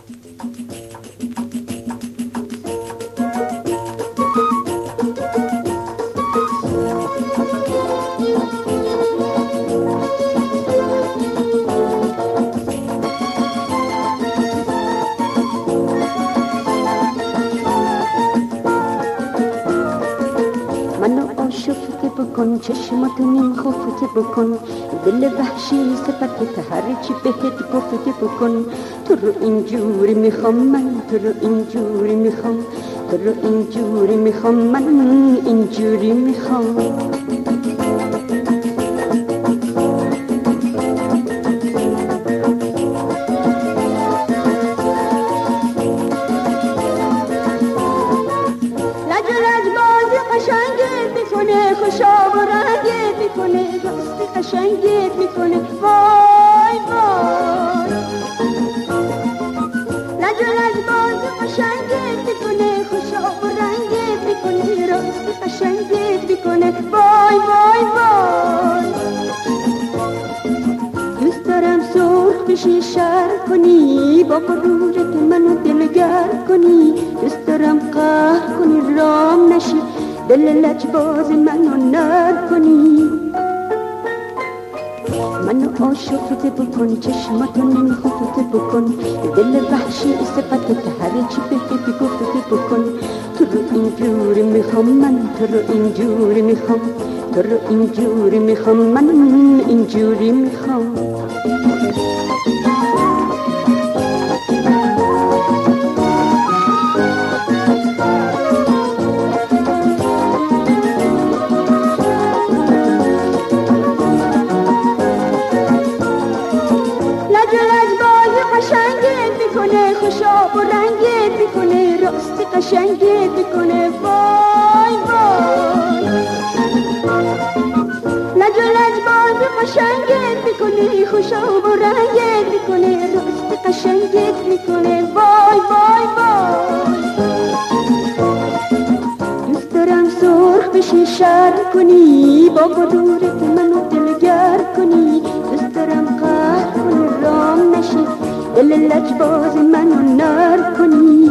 منو آشفته بکن، چشماتو نیم خفته بکن، دل وحشی صفتت هر چی بهت گفته بکن. تو رو اینجوری میخوام من، تو رو اینجوری میخوام، تو رو اینجوری میخوام من، اینجوری میخوام. قشنگت میکنه، خوشا و رنگت میکنه، راستی قشنگت میکنه، وای وای. لج و لج باز قشنگت میکنه، خوشا و رنگت میکنه، راستی قشنگت میکنه، وای وای وای. دوست دارم سرخ بشی شر کنی، با غرورت منو دلگر کنی، دوست دارم قهر کنی رام نشی، دل لجباز منو نر کنی. منو آشفته بکن، چشماتو نمی خفته بکن، دل وحشی صفتت هر چی بهت گفته بکن. تو رو اینجوری میخوام من، تو رو اینجوری میخوام، تو رو اینجوری میخوام من، اینجوری میخوام. قشنگت میکنه، خوشا و رنگت میکنه، راستی قشنگت میکنه، وای وای. لج و لج باز قشنگت میکنه، خوشا و رنگت میکنه، راستی قشنگت میکنه، وای وای وای. دوست دارم سرخ بشی شر کنی، با غرورت منو دلگر کنی، دوست دارم قهر کنی رام نشی، دل لجباز منو نر کنی.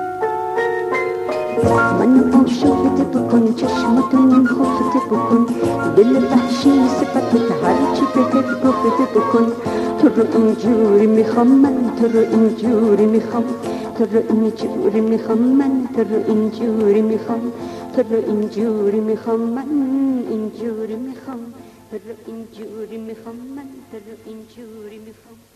منو آشفته بکن، چشماتو نیم خفته بکن، دل وحشی صفتت هر چی بهت گفته بکن. تو رو اینجوری میخوام من، تو رو اینجوری میخوام، تو رو اینجوری میخوام من، تو رو اینجوری میخوام، تو رو اینجوری میخوام من، اینجوری میخوام، تو رو اینجوری میخوام من، تو رو اینجوری میخوام.